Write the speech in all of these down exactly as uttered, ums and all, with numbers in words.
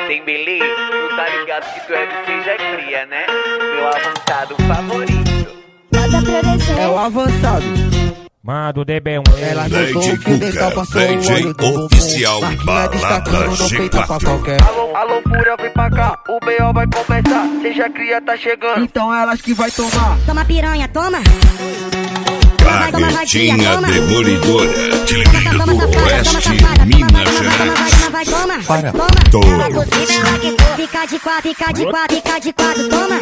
tem beleza? Tu tá ligado que tu é do Seja Cria, né? Meu avançado favorito. Bota pra descer. É o avançado. Manda o D B um. Ela D J botou o fio dental, Cuca, passou o D J óleo do bumbum. oficial, Marquinha balada destacando, não G peita pra quatro. qualquer. Alô, alô, fura, vem pra cá. O B O vai começar. Seja Cria tá chegando. Então elas que vai tomar. Toma piranha, toma. Caguetinha demolidora, de Liga Toma do safada, toma Oeste, safada, Minas toma, Gerais. vai, toma, Para toma. todos. Fica de quatro, fica de quatro, fica de quatro, toma.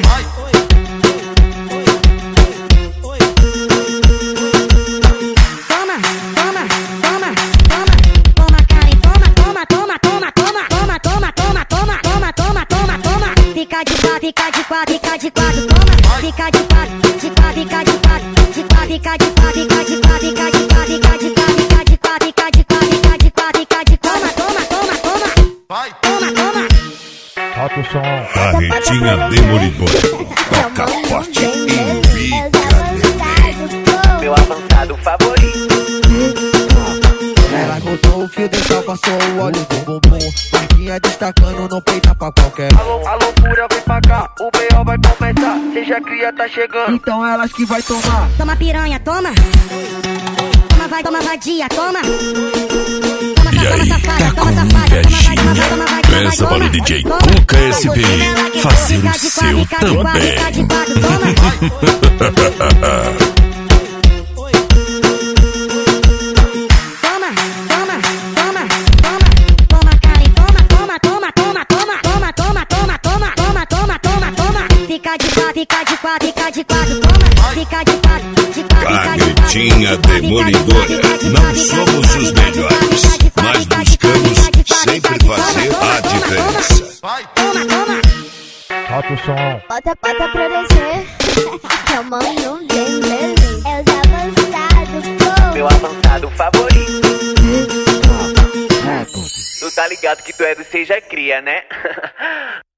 Toma, toma, toma, toma, toma, Karen, toma, toma, toma, toma, toma, toma, toma, toma, toma, toma, toma, toma, toma. Fica de quatro, fica de quatro, fica de quatro, toma. Fica de quatro, de quatro, fica de quatro, de quatro, fica de quatro, fica de quatro, fica de quatro, fica de quatro, fica de quatro, fica de quatro, fica de quatro, fica de quatro, toma, toma, toma, toma. Toma, toma. Solta o som. Carretinha demolidora, toca forte e fica neném. Meu avançado favorito. Ela botou o fio dental, passou o óleo do bumbum. Marquinha destacando, não peita pra qualquer. Alô, alô, fura, vem pra cá. O B O vai começar. Seja Cria tá chegando. Então elas que vai tomar. Toma piranha, toma. Toma vai, toma vadia, toma. Toma, E aí, safada, tá toma, com safada, toma, vai, toma, vai, toma, vai, toma, invejinha? Peça vai, para o toma, D J toma. Cuca S P fazer Fica o de quatro, seu fica de quatro, fica de quatro, também. toma. Toma, toma, toma, toma, toma, Karen, toma, toma, toma, toma, toma, toma, toma, toma, toma, toma, toma, toma, toma. Fica de quatro, fica de quatro, fica de quatro, toma. Fica de quatro, de quatro, fica de quatro. Caguetinha demolidora, não somos os melhores, mas buscamos sempre fazer a diferença. Toma, toma. Solta o som. Bota, bota pra descer. Tomando um bem, beleza. É os avançados, pô. Meu avançado favorito. Tu tá ligado que tu é do Seja Cria, né?